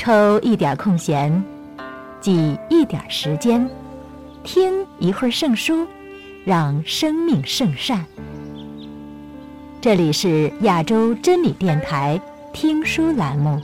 抽一点空闲，挤一点时间，听一会儿圣书，让生命圣善。这里是亚洲真理电台听书栏目。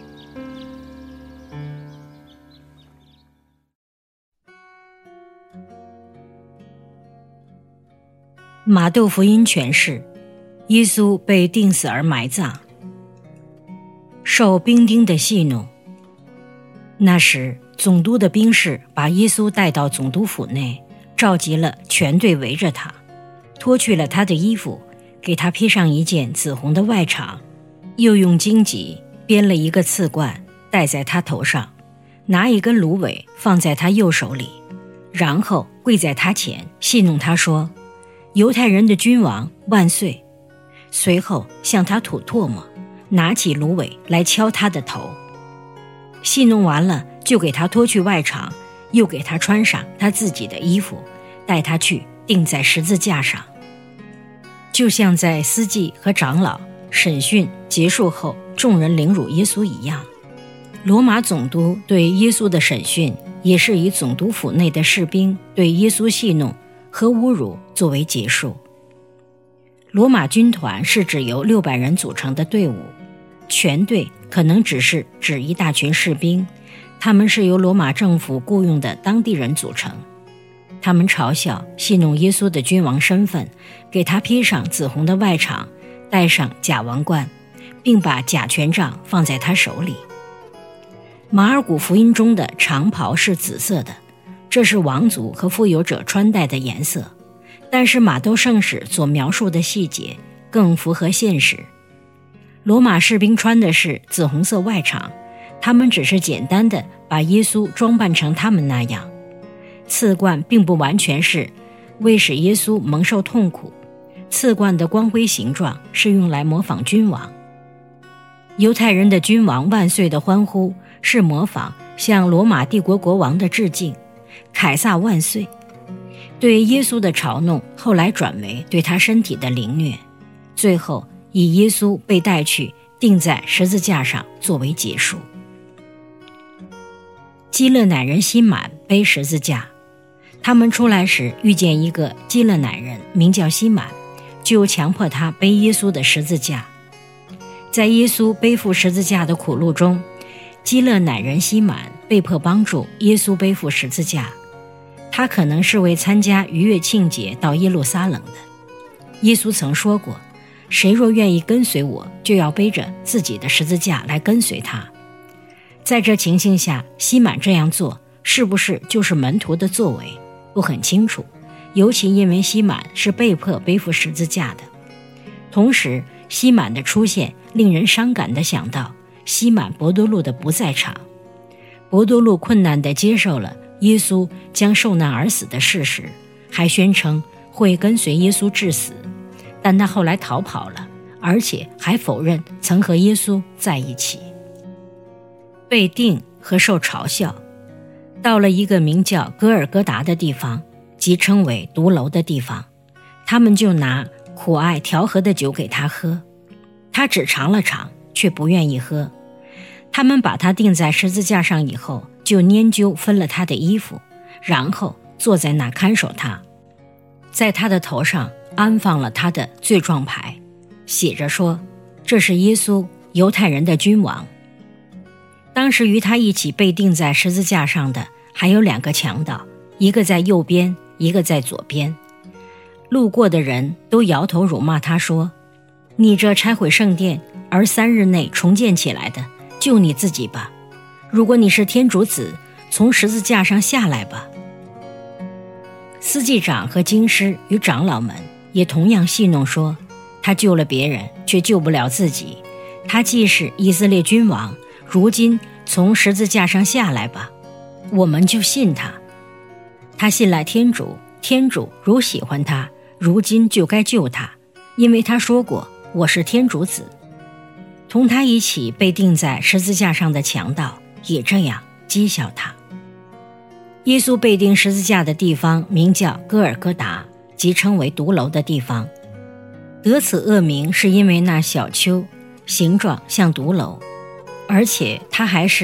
马窦福音诠释：耶稣被钉死而埋葬，受兵丁的戏弄。那时，总督的兵士把耶稣带到总督府内，召集了全队围着他，脱去了他的衣服，给他披上一件紫红的外裳，又用荆棘编了一个刺冠戴在他头上，拿一根芦苇放在他右手里，然后跪在他前戏弄他说：犹太人的君王万岁！随后向他吐唾沫，拿起芦苇来敲他的头。戏弄完了，就给他脱去外裳，又给他穿上他自己的衣服，带他去钉在十字架上。就像在司祭和长老审讯结束后，众人凌辱耶稣一样，罗马总督对耶稣的审讯也是以总督府内的士兵对耶稣戏弄和侮辱作为结束。罗马军团是指由600人组成的队伍，全队可能只是指一大群士兵，他们是由罗马政府雇佣的当地人组成。他们嘲笑戏弄耶稣的君王身份，给他披上紫红的外裳，戴上假王冠，并把假权杖放在他手里。马尔谷福音中的长袍是紫色的，这是王族和富有者穿戴的颜色，但是马窦圣史所描述的细节更符合现实。罗马士兵穿的是紫红色外裳，他们只是简单的把耶稣装扮成他们那样。刺冠并不完全是为使耶稣蒙受痛苦，刺冠的光辉形状是用来模仿君王。犹太人的君王万岁的欢呼是模仿向罗马帝国国王的致敬，凯撒万岁。对耶稣的嘲弄后来转为对他身体的凌虐，最后以耶稣被带去钉在十字架上作为结束。基勒乃人西满背十字架，他们出来时遇见一个基勒乃人名叫西满，就强迫他背耶稣的十字架。在耶稣背负十字架的苦路中，基勒乃人西满被迫帮助耶稣背负十字架。他可能是为参加逾越庆节到耶路撒冷的。耶稣曾说过，谁若愿意跟随我，就要背着自己的十字架来跟随他。在这情形下，西满这样做是不是就是门徒的作为，不很清楚，尤其因为西满是被迫背负十字架的。同时，西满的出现令人伤感地想到西满伯多禄的不在场。伯多禄困难地接受了耶稣将受难而死的事实，还宣称会跟随耶稣至死，但他后来逃跑了，而且还否认曾和耶稣在一起。被钉和受嘲笑，到了一个名叫哥尔哥达的地方，即称为毒楼的地方，他们就拿苦艾调和的酒给他喝，他只尝了尝，却不愿意喝。他们把他钉在十字架上以后，就拈阄分了他的衣服，然后坐在那看守他，在他的头上安放了他的罪状牌，写着说：这是耶稣，犹太人的君王。当时与他一起被钉在十字架上的还有2个强盗，一个在右边，一个在左边。路过的人都摇头辱骂他说：你这拆毁圣殿而3日内重建起来的，救你自己吧！如果你是天主子，从十字架上下来吧。司祭长和经师与长老们也同样戏弄说，他救了别人，却救不了自己。他既是以色列君王，如今从十字架上下来吧，我们就信他。他信赖天主，天主如喜欢他，如今就该救他，因为他说过，我是天主子。同他一起被钉在十字架上的强盗也这样讥笑他。耶稣被钉十字架的地方名叫哥尔哥达，即称为毒楼的地方。得此恶名是因为那小丘形状像毒楼，而且它还是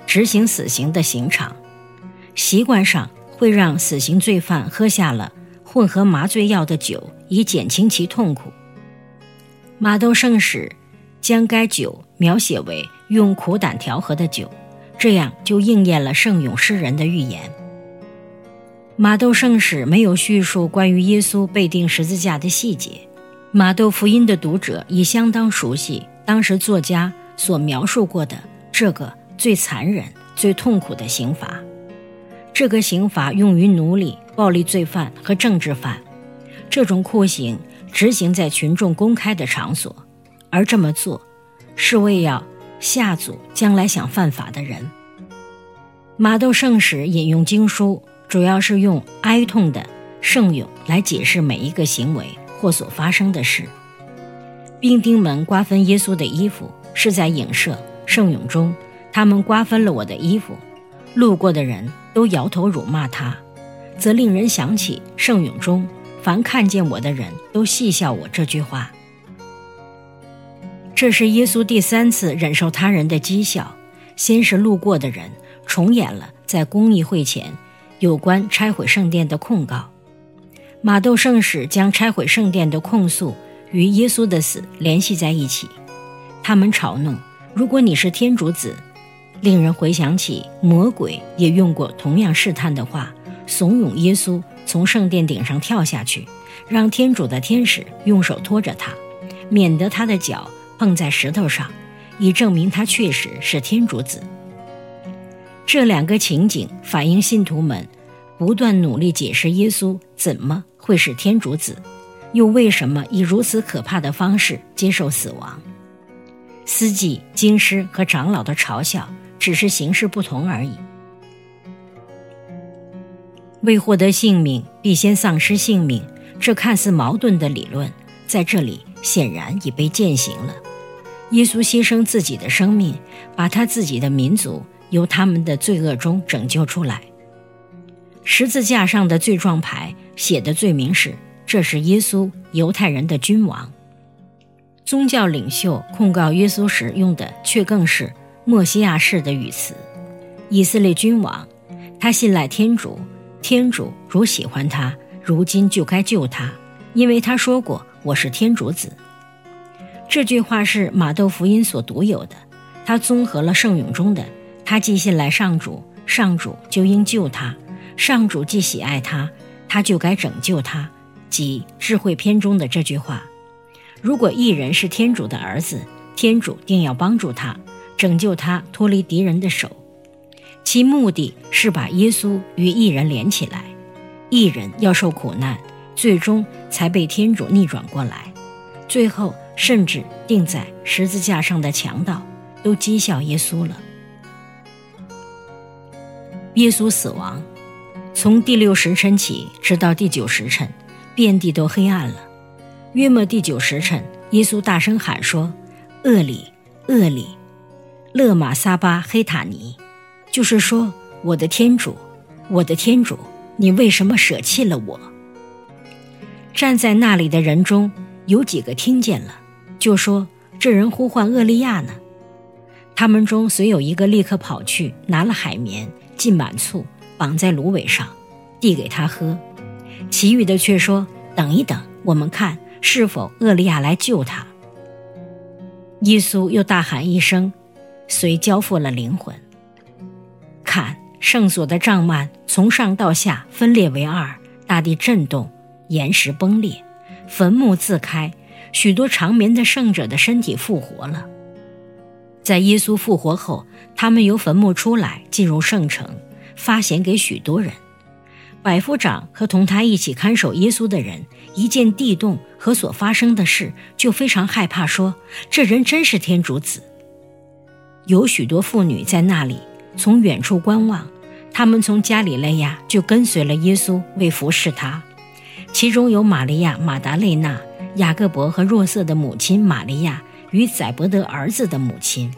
执行死刑的刑场，习惯上会让死刑罪犯喝下了混合麻醉药的酒，以减轻其痛苦。马窦圣史将该酒描写为用苦胆调和的酒，这样就应验了圣咏诗人的预言。马窦圣史没有叙述关于耶稣被钉十字架的细节，马窦福音的读者已相当熟悉当时作家所描述过的这个最残忍、最痛苦的刑罚。这个刑罚用于奴隶、暴力罪犯和政治犯，这种酷刑执行在群众公开的场所，而这么做是为要吓阻将来想犯法的人。马窦圣史引用经书，主要是用哀痛的圣咏来解释每一个行为或所发生的事。兵丁们瓜分耶稣的衣服，是在影射圣咏中他们瓜分了我的衣服，路过的人都摇头辱骂他，则令人想起圣咏中凡看见我的人都戏笑我这句话。这是耶稣第3次忍受他人的讥笑，先是路过的人重演了在公议会前有关拆毁圣殿的控告。马窦圣史将拆毁圣殿的控诉与耶稣的死联系在一起，他们嘲弄，如果你是天主子，令人回想起魔鬼也用过同样试探的话，怂恿耶稣从圣殿顶上跳下去，让天主的天使用手托着他，免得他的脚碰在石头上，以证明他确实是天主子。这2个情景反映信徒们不断努力解释耶稣怎么会是天主子，又为什么以如此可怕的方式接受死亡。司祭、经师和长老的嘲笑只是形式不同而已。为获得性命必先丧失性命，这看似矛盾的理论在这里显然已被践行了。耶稣牺牲自己的生命，把他自己的民族由他们的罪恶中拯救出来。十字架上的罪状牌写的罪名是：这是耶稣，犹太人的君王。宗教领袖控告耶稣时用的却更是默西亚式的语词：以色列君王，他信赖天主，天主如喜欢他，如今就该救他，因为他说过我是天主子。这句话是马窦福音所独有的，他综合了圣咏中的他既信赖上主，上主就应救他，上主既喜爱他，他就该拯救他，即智慧篇中的这句话：如果一人是天主的儿子，天主定要帮助他，拯救他脱离敌人的手。其目的是把耶稣与义人连起来，义人要受苦难，最终才被天主逆转过来，最后甚至钉在十字架上的强盗都讥笑耶稣了。耶稣死亡，从第6时辰起直到第9时辰，遍地都黑暗了。约莫第9时辰，耶稣大声喊说：厄里，厄里，勒马撒巴黑塔尼，就是说，我的天主，我的天主，你为什么舍弃了我？站在那里的人中有几个听见了，就说这人呼唤厄利亚呢。他们中虽有一个立刻跑去拿了海绵浸满醋，绑在芦苇上，递给他喝。其余的却说，等一等，我们看是否厄利亚来救他。耶稣又大喊一声，遂交付了灵魂。看，圣所的帐幔从上到下分裂为2，大地震动，岩石崩裂，坟墓自开，许多长眠的圣者的身体复活了。在耶稣复活后，他们由坟墓出来，进入圣城，发显给许多人。百夫长和同他一起看守耶稣的人一见地动和所发生的事，就非常害怕，说这人真是天主子。有许多妇女在那里从远处观望，他们从加里肋亚就跟随了耶稣，为服侍他。其中有玛利亚马达肋纳、雅各伯和若瑟的母亲玛利亚与载伯德儿子的母亲。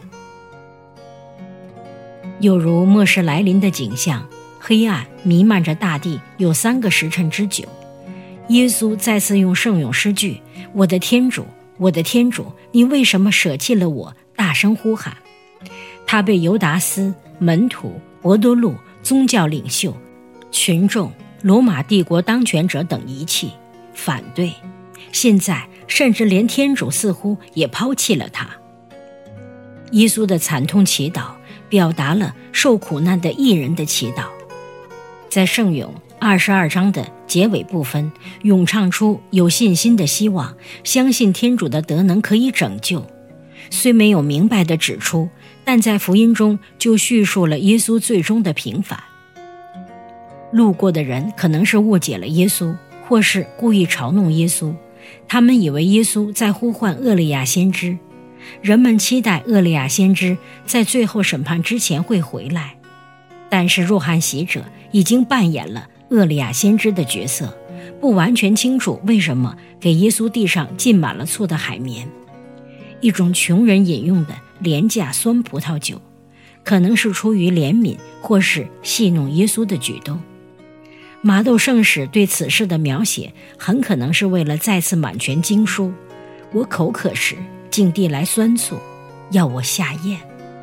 有如末世来临的景象，黑暗弥漫着大地有3个时辰之久。耶稣再次用圣咏诗句：我的天主，我的天主，你为什么舍弃了我？大声呼喊。他被犹达斯门徒、伯多禄、宗教领袖、群众、罗马帝国当权者等遗弃、反对，现在甚至连天主似乎也抛弃了他。耶稣的惨痛祈祷表达了受苦难的义人的祈祷。在圣咏22章的结尾部分，咏唱出有信心的希望，相信天主的德能可以拯救。虽没有明白地指出，但在福音中就叙述了耶稣最终的平反。路过的人可能是误解了耶稣，或是故意嘲弄耶稣，他们以为耶稣在呼唤厄利亚先知。人们期待厄利亚先知在最后审判之前会回来，但是若翰洗者已经扮演了厄利亚先知的角色，不完全清楚为什么给耶稣地上浸满了醋的海绵，一种穷人饮用的廉价酸葡萄酒，可能是出于怜悯或是戏弄耶稣的举动。马窦圣史对此事的描写很可能是为了再次满全经书，我口渴时竟递来酸醋，要我下咽。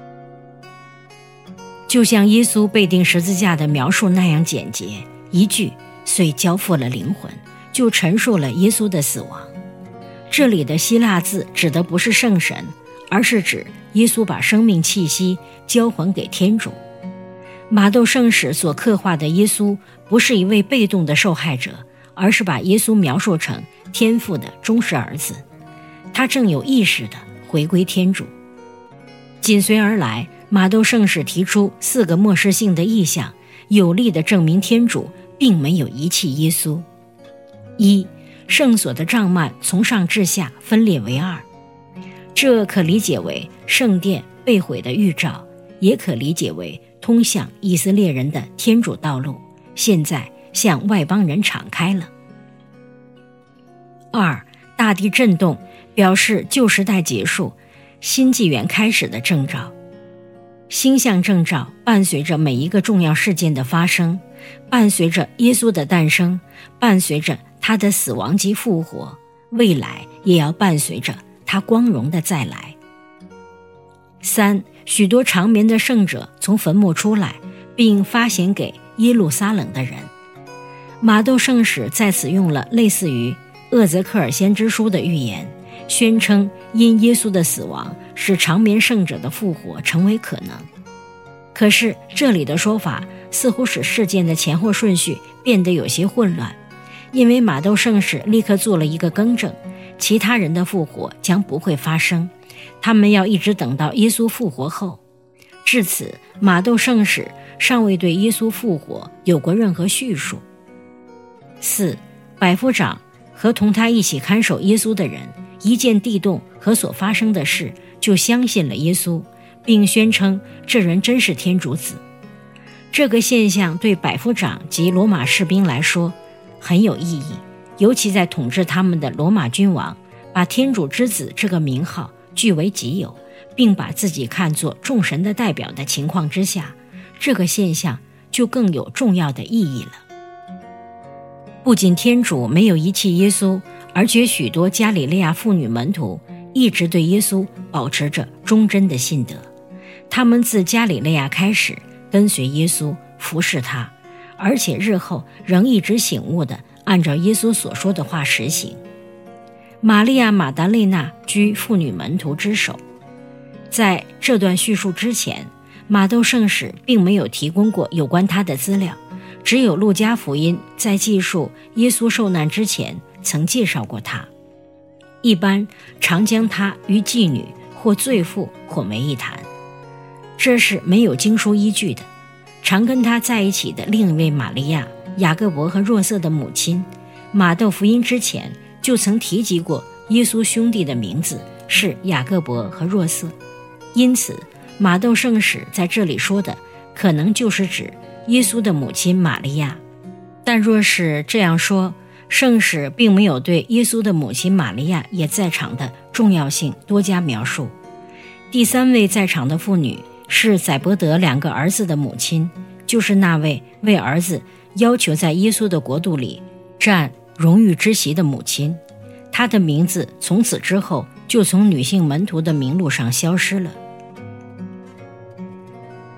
就像耶稣被钉十字架的描述那样简洁，一句遂交付了灵魂，就陈述了耶稣的死亡。这里的希腊字指的不是圣神，而是指耶稣把生命气息交还给天主。马窦圣史所刻画的耶稣不是一位被动的受害者，而是把耶稣描述成天父的忠实儿子，他正有意识地回归天主。紧随而来，马窦圣史提出4个末世性的意象，有力地证明天主并没有遗弃耶稣。1. 圣所的帐幔从上至下分裂为2，这可理解为圣殿被毁的预兆，也可理解为通向以色列人的天主道路现在向外邦人敞开了。2. 大地震动表示旧时代结束，新纪元开始的征兆。星象征兆伴随着每一个重要事件的发生，伴随着耶稣的诞生，伴随着他的死亡及复活，未来也要伴随着他光荣的再来。3. 许多长眠的圣者从坟墓出来，并发显给耶路撒冷的人。马窦圣史在此用了类似于厄泽克尔先知书的预言，宣称因耶稣的死亡使长眠圣者的复活成为可能。可是这里的说法似乎使事件的前后顺序变得有些混乱，因为马窦圣史立刻做了一个更正，其他人的复活将不会发生，他们要一直等到耶稣复活后。至此，马窦圣史尚未对耶稣复活有过任何叙述。4. 百夫长和同他一起看守耶稣的人一见地动和所发生的事，就相信了耶稣，并宣称这人真是天主子。这个现象对百夫长及罗马士兵来说很有意义，尤其在统治他们的罗马君王把天主之子这个名号据为己有，并把自己看作众神的代表的情况之下，这个现象就更有重要的意义了。不仅天主没有遗弃耶稣，而且许多加里利亚妇女门徒一直对耶稣保持着忠贞的信德，他们自加里利亚开始跟随耶稣，服侍他，而且日后仍一直醒悟地按照耶稣所说的话实行。玛利亚·马达肋纳居妇女门徒之首。在这段叙述之前，马窦圣史并没有提供过有关他的资料，只有路加福音在记述耶稣受难之前曾介绍过他，一般常将他与妓女或罪妇混为一谈，这是没有经书依据的。常跟他在一起的另一位玛利亚，雅各伯和若瑟的母亲，马窦福音之前就曾提及过耶稣兄弟的名字是雅各伯和若瑟，因此马窦圣史在这里说的可能就是指耶稣的母亲玛利亚。但若是这样说，圣史并没有对耶稣的母亲玛利亚也在场的重要性多加描述。第3位在场的妇女是载伯德2个儿子的母亲，就是那位为儿子要求在耶稣的国度里占荣誉之席的母亲，她的名字从此之后就从女性门徒的名录上消失了。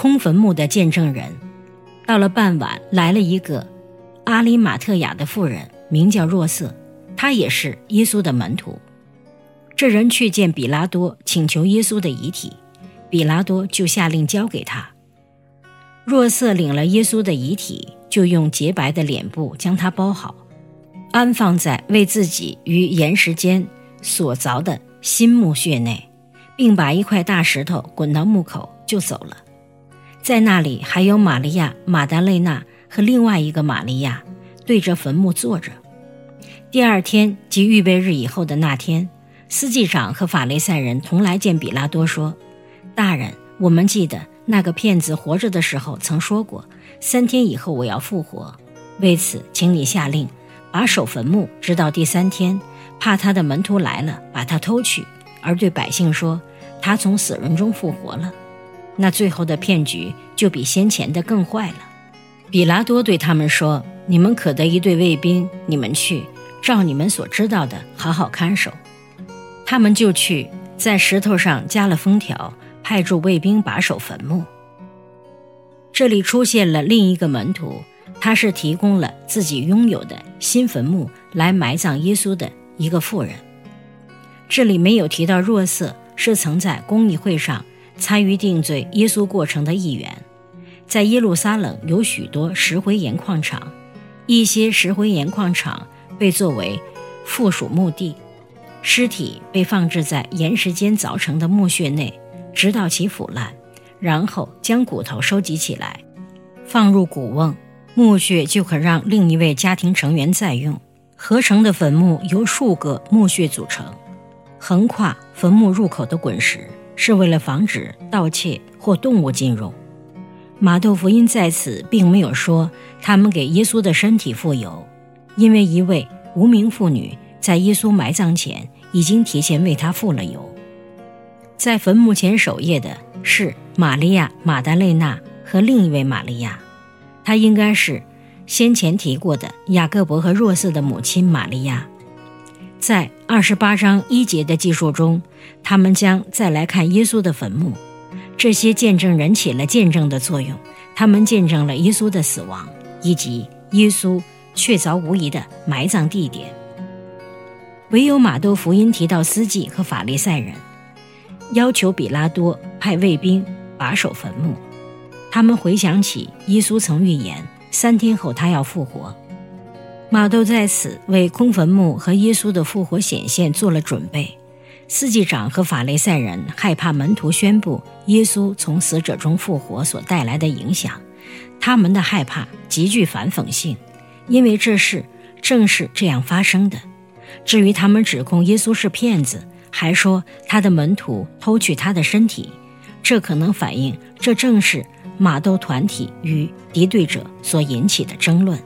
空坟墓的见证人。到了傍晚，来了一个阿里马特雅的妇人，名叫若瑟，她也是耶稣的门徒。这人去见比拉多，请求耶稣的遗体，比拉多就下令交给他。若瑟领了耶稣的遗体，就用洁白的脸布将它包好，安放在为自己于岩石间所凿的新墓穴内，并把一块大石头滚到墓口就走了。在那里还有玛利亚、马达肋纳和另外一个玛利亚对着坟墓坐着。第二天，即预备日以后的那天，司祭长和法利赛人同来见比拉多说：大人，我们记得那个骗子活着的时候曾说过，3天以后我要复活，为此请你下令把守坟墓直到第3天，怕他的门徒来了把他偷去，而对百姓说他从死人中复活了。那最后的骗局就比先前的更坏了。比拉多对他们说：你们可得一队卫兵，你们去照你们所知道的好好看守。他们就去，在石头上加了封条，派驻卫兵把守坟墓。这里出现了另一个门徒，他是提供了自己拥有的新坟墓来埋葬耶稣的一个妇人。这里没有提到若瑟是曾在公议会上参与定罪耶稣过程的一员。在耶路撒冷有许多石灰岩矿场，一些石灰岩矿场被作为附属墓地，尸体被放置在岩石间凿成的墓穴内，直到其腐烂，然后将骨头收集起来，放入骨瓮，墓穴就可让另一位家庭成员再用。合成的坟墓由数个墓穴组成，横跨坟墓入口的滚石是为了防止盗窃或动物进入。马窦福音在此并没有说他们给耶稣的身体付油，因为一位无名妇女在耶稣埋葬前已经提前为他付了油。在坟墓前守夜的是玛利亚、马达肋纳和另一位玛利亚，她应该是先前提过的雅各伯和若瑟的母亲玛利亚。在28章1节的记述中，他们将再来看耶稣的坟墓。这些见证人起了见证的作用，他们见证了耶稣的死亡，以及耶稣确凿无疑的埋葬地点。唯有马窦福音提到司祭和法利赛人，要求比拉多派卫兵把守坟墓。他们回想起耶稣曾预言3天后他要复活。马窦在此为空坟墓和耶稣的复活显现做了准备。司祭长和法利赛人害怕门徒宣布耶稣从死者中复活所带来的影响，他们的害怕极具反讽性，因为这事正是这样发生的。至于他们指控耶稣是骗子，还说他的门徒偷去他的身体，这可能反映这正是马窦团体与敌对者所引起的争论。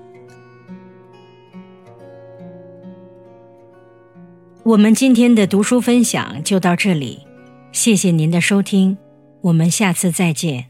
我们今天的读书分享就到这里，谢谢您的收听，我们下次再见。